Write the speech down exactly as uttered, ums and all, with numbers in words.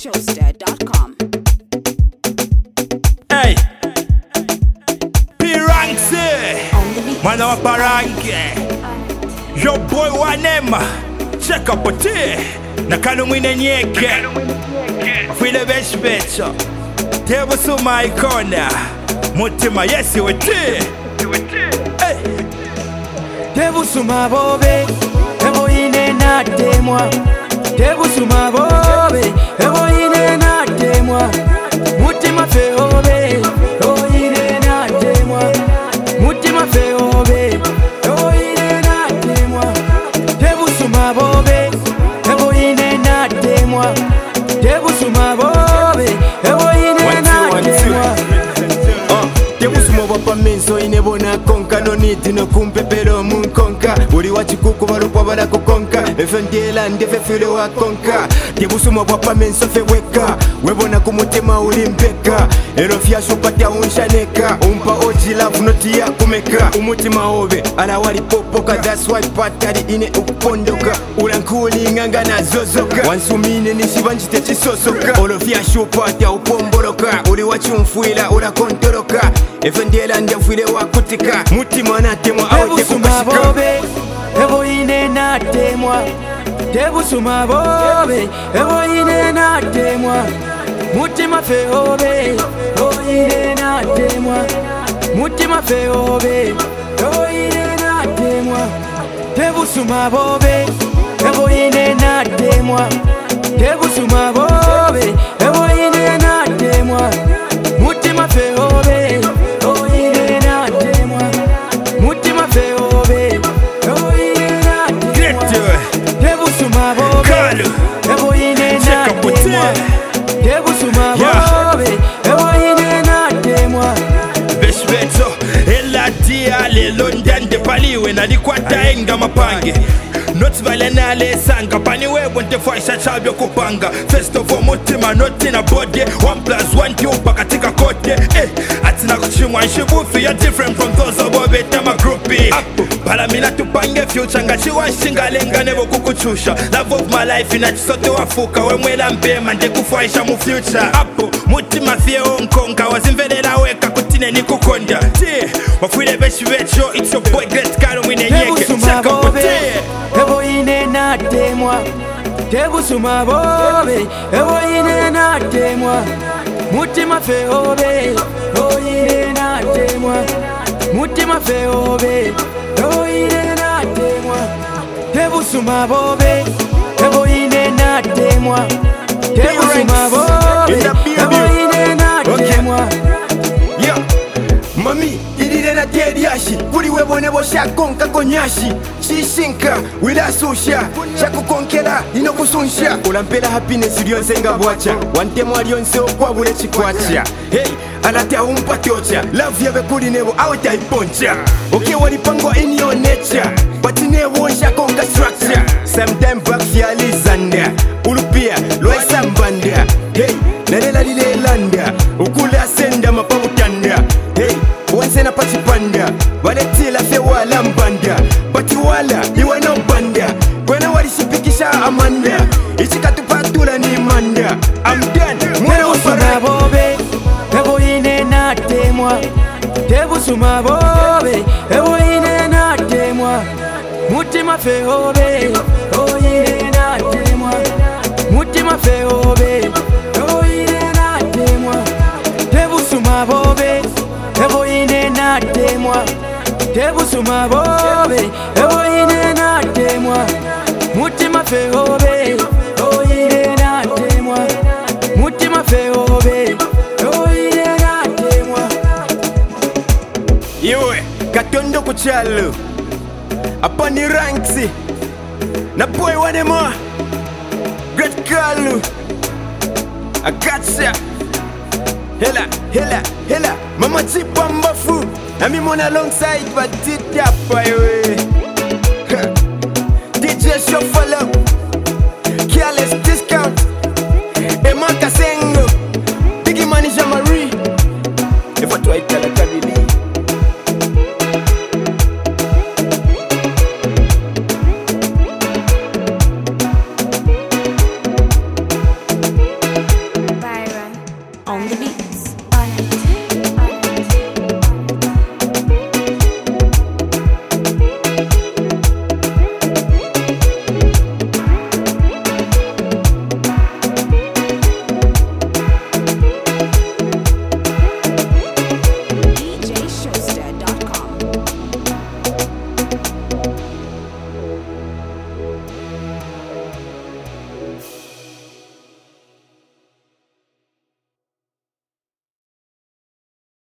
showster dot com. Hey, P-Ranksy, Mana wa Paranke, your boy Wanema, check up a tea, Nakano mwine nyeke, File besh becho, Tebu suma ikona, Mutima yesi wete, hey. Tebu suma bobe, Ebo ine na temwa, Tebu suma bobe, Ebo ine na temwa, Mutima fe obe, Ebo ine na temwa, Mutima fe obe, Ebo ine na temwa, Tebu suma bobe, Ebo ine na temwa, Tebu suma bobe, Ebo ine na temwa. Tebu suma wapa menso inebona konka, no need no kumpe pero mun konka. Uri wachikuku warupa wala kukonka, efendiela ndefe file wa konka. Tebu suma wapa menso fe weka, webona kumutema ulimbeka. Erofia shupati ya unshaneka, umpa oji love noti ya kumeka. Umutima obe, ala wali popoka, that's why patari ine upondoka. Urankuli nganga na zozoka, wansumine nishibanjite chisosoka. Orofia shupati ya upomboroka, uri wachumfuila ura kontoroka. Efendiela ndefile wa kutika, mutima na temwa Tebu suma bobe, Ebo ine na temwa, Tebu suma bobe, Ebo ine na temwa, Mutima fe obe, Ebo ine na temwa, Mutima fe obe, Ebo ine na temwa, Tebu suma bobe, Ebo ine na temwa, Tebu suma bobe, Ebo ine na temwa, Mutima fe obe, Ebo ine na temwa, Mutima fe obe, Ebo ine na temwa, Tebu suma bobe, Ebo ine na temwa, Tebu suma bobe, Ebo ine na temwa. Besh beto, ela dia le London de paliwe na likwata enga mapange. Not valena le sanga pani we wonte faisha chabyo kupanga. First of all mutima not in a body, one plus one two pakatika kote. Eh, atina kuchimwa nshibufi, you're different from those of beta ma groupie. Pala mina tupange future ngachiwa shinga lenga nebo kukuchusha. Love of my life ina chisote wafuka, we mwela mpema nde kufaisha mu future. Apo mutima fie onkonka, wazimvelela weka kutine ni kukonda. T, wafile beshi becho, it's your boy Great Karo mwine nyeke. Check up with it. Ebo ine na temwa, Tebu suma bobe, Ebo ine na temwa, Mutima fe obe, Ebo ine na temwa, Mutima fe obe, Ebo ine na temwa, Tebu suma bobe, Ebo ine na temwa, Tebu suma bobe, Ebo ine na temwa. Yeah, mami, irire na tiedi yashi, kuri webone bo shakonka konyashi. Shishinka, wila susha, shakukonkela, inokusunsha. Ulampela happiness ilionse nga bwacha, wantemo alionse okwa bule chikwacha. Hey, alate umpa tiocha, love yabe kuri nebo aweta iponcha. Okay, walipangwa in your nature, but nebo shakonka structure. Sometime back fiali zanda, ulupia, loe sambanda. Hey, nalela lile landa, ukula senda mapamutanda. Hey, once na pachipanda, waletila fe wala mbanda. Bati wala, iwa no banda. Kwena walishipikisha amanda, ichikatupatula ni manda. I'm done, mwana Tebu suma bobe, Ebo ine na temwa, Tebu suma bobe, Ebo ine na temwa, Mutima fe obe, Ebo ine na temwa, Mutima fe obe, Ebo ine na temwa, Tebu suma bobe, Ebo ine na temwa, Tebu suma bobe, Ebo ine na temwa, Mutima fe obe, Ebo ine na temwa, Mutima fe obe, Ebo ine na temwa. Iwe, katondo kuchalo, apa ni Ranksy, na boy Wanema, Great Kalu, Akatsa. Hela, hela, hela, mama chipa mbafu, na mi mona alongside but it yapa iwe. D J Shuffle, Careless.